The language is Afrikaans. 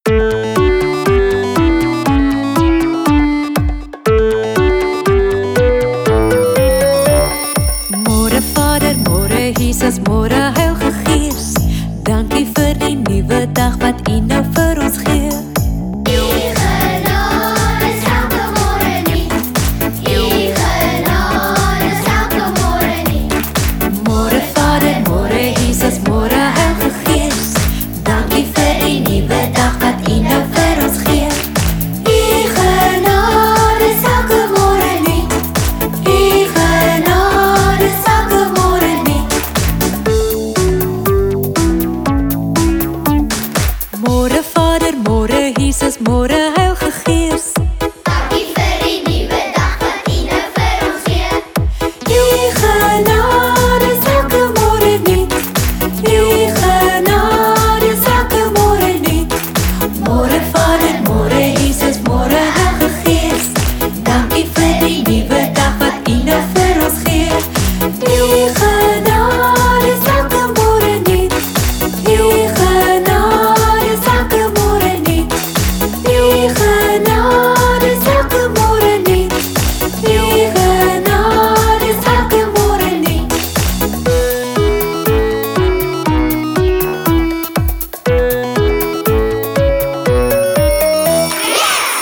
Môre Vader, môre Jesus, môre Heilige Gees. Dankie vir die nuwe dag wat U nou vir ons gee. Môre Vader, môre Jesus, môre Heilige Gees. Dankie vir die nuwe dag wat U nou vir ons gee. U genade is elke môre nuut. U genade is elke môre nuut. Môre Vader, môre Jesus, môre